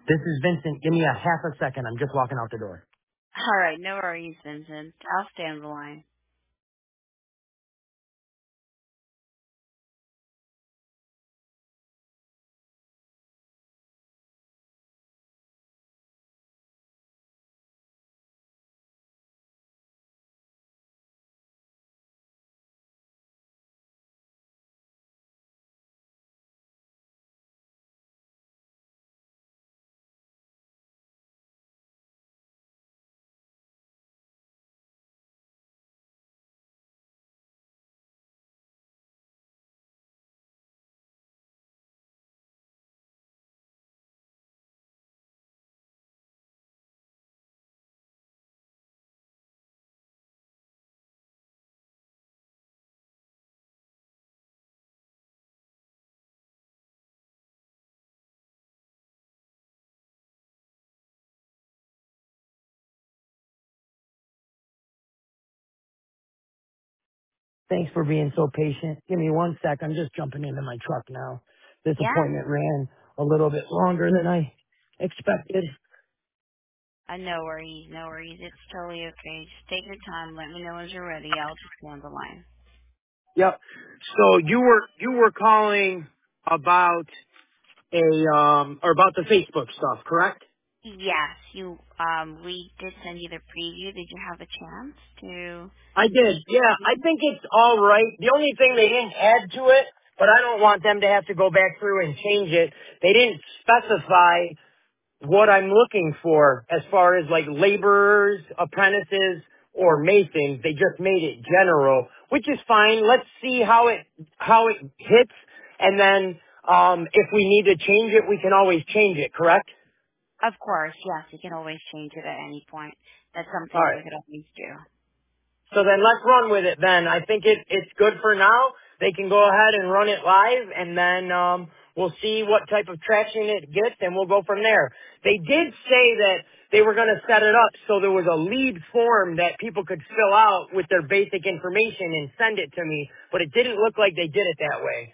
This is Vincent. Give me a half a second. I'm just walking out the door. All right, no worries, Vincent. I'll stay on the line. Thanks for being so patient. Give me one sec. I'm just jumping into my truck now. This Yeah? appointment ran a little bit longer than I expected. No worries, no worries. It's totally okay. Just take your time. Let me know when you're ready. I'll just stay on the line. Yep. So you were calling about or about the Facebook stuff, correct? Yes, we did send you the preview. Did you have a chance to I did. Yeah, I think it's all right. The only thing they didn't add to it, but I don't want them to have to go back through and change it. They didn't specify what I'm looking for as far as like laborers, apprentices, or masons. They just made it general, which is fine. Let's see how it hits, and then if we need to change it, we can always change it. Correct? Of course, yes, you can always change it at any point. That's All something that right. we could always do. So then let's run with it then. I think it's good for now. They can go ahead and run it live, and then we'll see what type of traction it gets, and we'll go from there. They did say that they were going to set it up so there was a lead form that people could fill out with their basic information and send it to me, but it didn't look like they did it that way.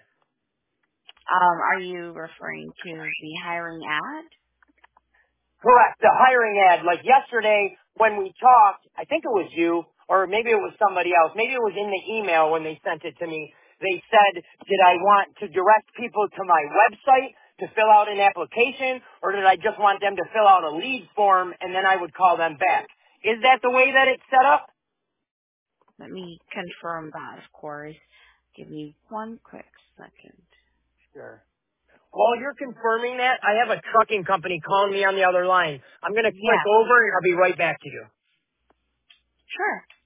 Are you referring to the hiring ad? Correct. The hiring ad, like yesterday when we talked, I think it was you, or maybe it was somebody else. Maybe it was in the email when they sent it to me. They said, did I want to direct people to my website to fill out an application, or did I just want them to fill out a lead form and then I would call them back? Is that the way that it's set up? Let me confirm that, of course. Give me one quick second. Sure. While you're confirming that, I have a trucking company calling me on the other line. I'm going to click Yeah, over and I'll be right back to you. sure.